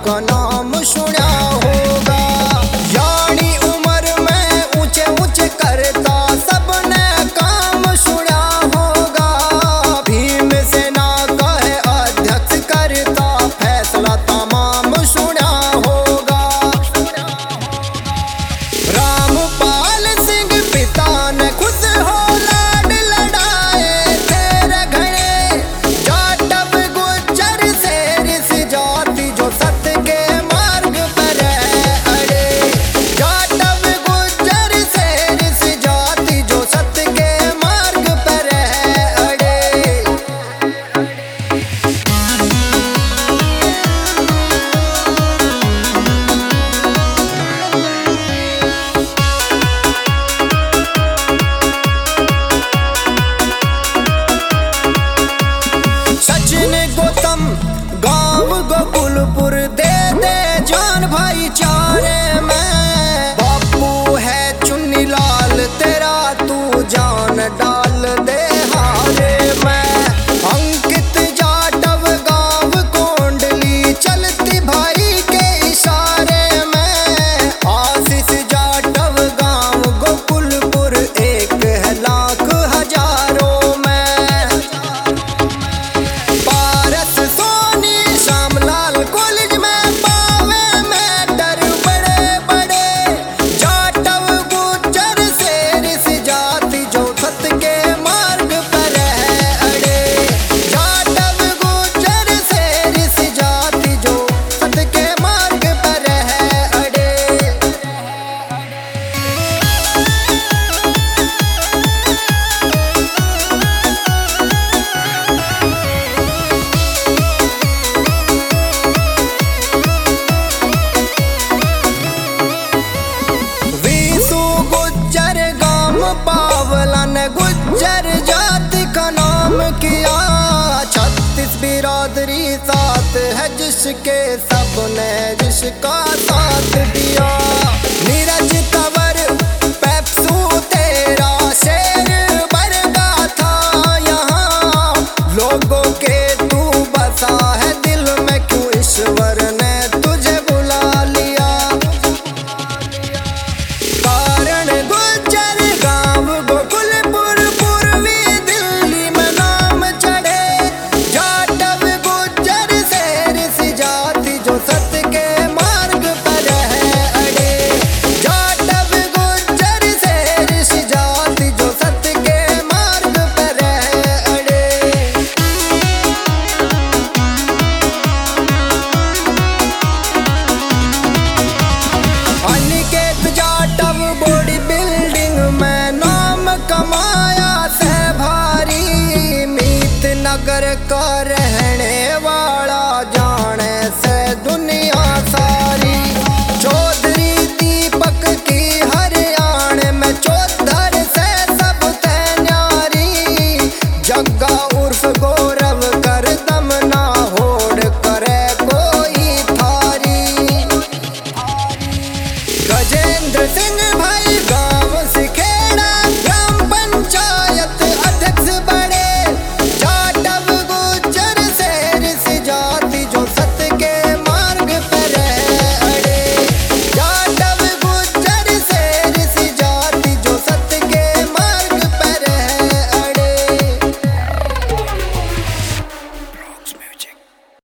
का नाम सुना होगा। यानी उम्र में ऊंचे ऊंचे करता सबने काम सुना होगा। भीम सेना का है अध्यक्ष करता फैसला तमाम सुना होगा। रामपाल सिंह पिता ने खुद हो लाड लड़ाए तेरे घड़े। जाटव गुज्जर शेर सी जाति जो सत्य के मार्ग पर है अड़े। जाटव गुज्जर शेर सी जाति जो सत्य के मार्ग पर है अड़े। सचिन गौतम गांव गोकुलपुर दे दे जान भाईचारे में। बापू है चुन्नी लाल तेरा तू जान डाल दे हारे में। अंकित जाटव गांव कोंडली चलती भाई के इशारे में। आशीष जाटव गांव गोकुलपुर एक है लाख हजारों में। पारस सोनी श्यामलाल कॉलेज में पावे में डर बड़े बड़े। जाटव गुज्जर शेर सी जाति जो सत्य के मार्ग पर है अड़े। जाटव गुज्जर शेर सी जाति जो सत्य के मार्ग पर है अड़े। वीसु गुज्जर गांव पावला ने गुज्जर जाति का नाम किया। 36 बिरादरी साथ है जिसके सबने जिसका साथ दिया। नीरज तंवर पेप्सू तेरा शेर बरगा था यहाँ। लोगों के तू बसा है दिल में क्यों ईश्वर ने तुझे बुला लिया। कारण गुज्जर गांव गोकुलपुर पूर्वी दिल्ली में नाम चढ़े। जाटव गुज्जर शेर सी जाति जो सत्य के मार्ग पर है अड़े। जाटव गुज्जर शेर सी जाति जो सत्य के मार्ग पर है अड़े। अनिकेत जाटव बॉडी बिल्डिंग में नाम कमाया से भारी। मीत नगर का रहने वाला जाने से दुनिया सारी। चौधरी दीपक की हरियाणा में चौधर से सब तैयारी। जग्गा उर्फ गौरव कर दम ना होड़ करे कोई थारी। गजेंद्र सिंह भाई